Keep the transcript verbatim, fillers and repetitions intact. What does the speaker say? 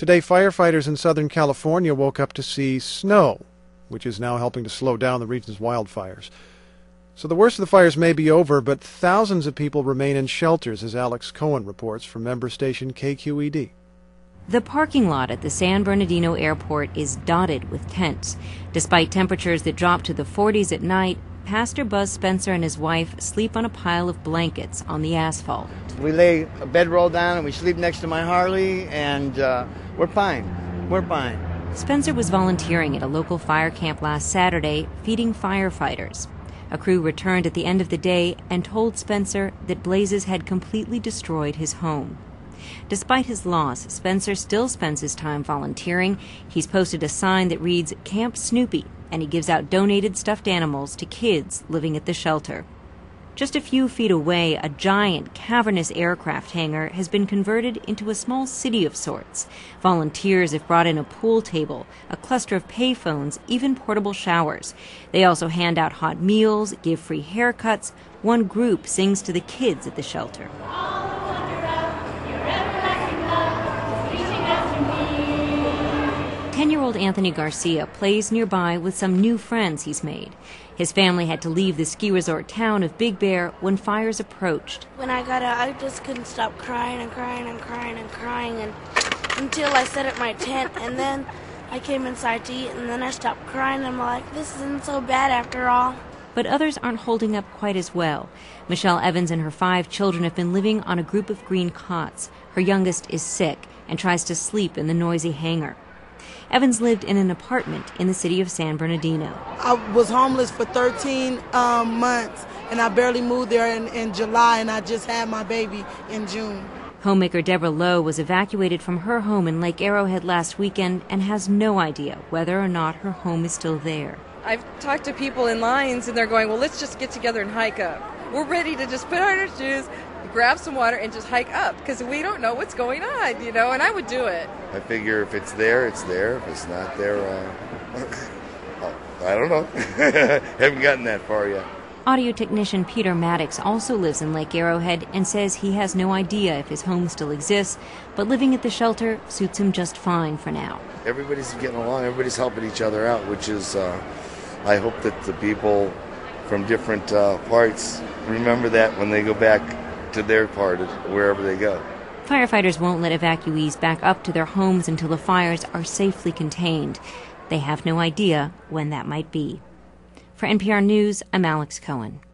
Today, firefighters in Southern California woke up to see snow, which is now helping to slow down the region's wildfires. So the worst of the fires may be over, but thousands of people remain in shelters, as Alex Cohen reports from member station K Q E D. The parking lot at the San Bernardino airport is dotted with tents. Despite temperatures that drop to the forties at night, Pastor Buzz Spencer and his wife sleep on a pile of blankets on the asphalt. We lay a bedroll down and we sleep next to my Harley, and uh, we're fine. We're fine. Spencer was volunteering at a local fire camp last Saturday, feeding firefighters. A crew returned at the end of the day and told Spencer that blazes had completely destroyed his home. Despite his loss, Spencer still spends his time volunteering. He's posted a sign that reads Camp Snoopy, and he gives out donated stuffed animals to kids living at the shelter. Just a few feet away, a giant, cavernous aircraft hangar has been converted into a small city of sorts. Volunteers have brought in a pool table, a cluster of payphones, even portable showers. They also hand out hot meals, give free haircuts. One group sings to the kids at the shelter. Ten-year-old Anthony Garcia plays nearby with some new friends he's made. His family had to leave the ski resort town of Big Bear when fires approached. When I got out, I just couldn't stop crying and crying and crying and crying and until I set up my tent, and then I came inside to eat, and then I stopped crying. I'm like, this isn't so bad after all. But others aren't holding up quite as well. Michelle Evans and her five children have been living on a group of green cots. Her youngest is sick and tries to sleep in the noisy hangar. Evans lived in an apartment in the city of San Bernardino. I was homeless for thirteen um, months, and I barely moved there in, in July, and I just had my baby in June. Homemaker Deborah Lowe was evacuated from her home in Lake Arrowhead last weekend and has no idea whether or not her home is still there. I've talked to people in lines, and they're going, well, let's just get together and hike up. We're ready to just put on our shoes, grab some water, and just hike up, because we don't know what's going on, you know, and I would do it. I figure if it's there, it's there. If it's not there, uh, I don't know. Haven't gotten that far yet. Audio technician Peter Maddox also lives in Lake Arrowhead and says he has no idea if his home still exists, but living at the shelter suits him just fine for now. Everybody's getting along. Everybody's helping each other out, which is, uh, I hope that the people from different uh, parts remember that when they go back to their part, wherever they go. Firefighters won't let evacuees back up to their homes until the fires are safely contained. They have no idea when that might be. For N P R News, I'm Alex Cohen.